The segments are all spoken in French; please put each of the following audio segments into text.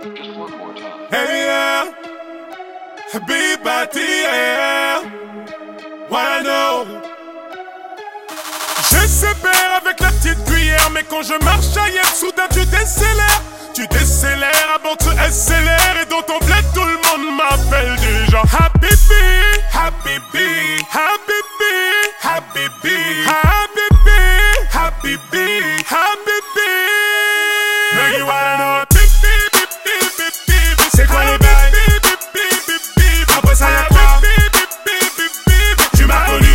Hey yeah, Big Batty, yeah, wanna know. J'espère avec la petite cuillère, mais quand je marche ailleurs, soudain tu décélères. Tu décélères avant de se SLR, et dans ton bled tout le monde m'appelle déjà Habibi, Habibi, Habibi, Habibi, Habibi, Habibi, Habibi. Mais you wanna know. C'est quoi les bails? Après ça y'a quoi? Tu m'as connu.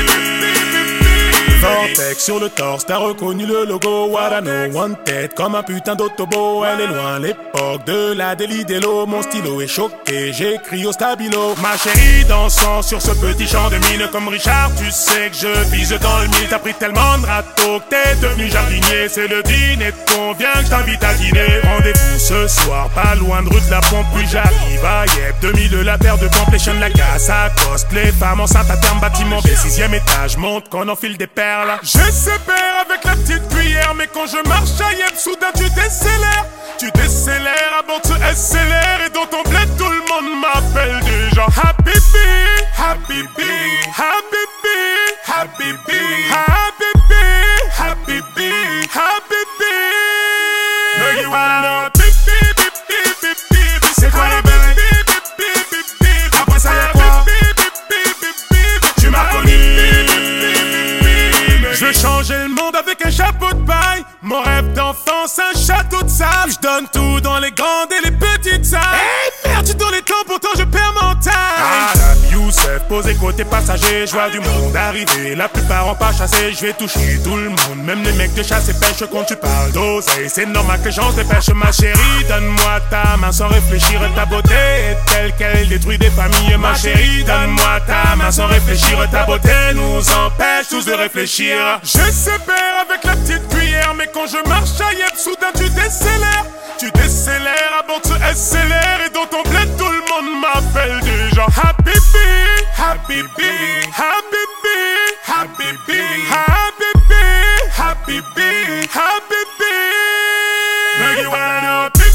Vortex sur le torse, t'as reconnu le logo. What I know, one tête comme un putain d'autobo. Elle est loin l'époque de la délit d'élo. Mon stylo est choqué, j'écris au stabilo. Ma chérie dansant sur ce petit champ de mine. Comme Richard, tu sais que je vise dans le mille. T'as pris tellement de râteaux que t'es devenu jardinier. C'est le dîner de convient que je t'invite à dîner. Rendez-vous ce soir, pas loin de rue de la Pompe. Puis j'arrive à Yep, 2000 la paire de complétion de la casse à coste. Les femmes enceintes à terme, bâtiment B, 6ème étage. Monte qu'on enfile des perles. J'espère avec la petite cuillère, mais quand je marche à Yep, soudain tu décélères. Tu décélères avant de se SLR, et dans ton bled tout le monde m'appelle déjà Habibi, Habibi, Habibi, Habibi, Habibi, Habibi, Habibi. No you wanna know. C'est quoi les bails? Après ça y'a quoi? Tu m'as connu. Je veux changer le monde avec un chapeau de paille. Mon rêve d'enfance, un château de sable. Je donne tout dans les grandes et les petites salles. Hey merde, tu donnes les temps, pourtant je perds mon time. Adam Youssef, posé côté passager. Je vois du monde arriver, la plupart ont pas chassé. Je vais toucher tout le monde, même les mecs de chasse et pêche. Quand tu parles d'oseille, c'est normal que les gens se dépêchent. Ma chérie, donne-moi ta main sans réfléchir. Ta beauté est telle qu'elle détruit des familles. Ma chérie, donne-moi ta main sans réfléchir. Ta beauté nous empêche tous de réfléchir. J'espère avec la petite cuillère, mais quand je marche à Yep, soudain tu décélères. Tu décélères avant de se SLR, et dans ton bled tout le monde m'appelle déjà Habibi, Habibi, Habibi, Habibi, Habibi, Habibi, Habibi. No you wanna know.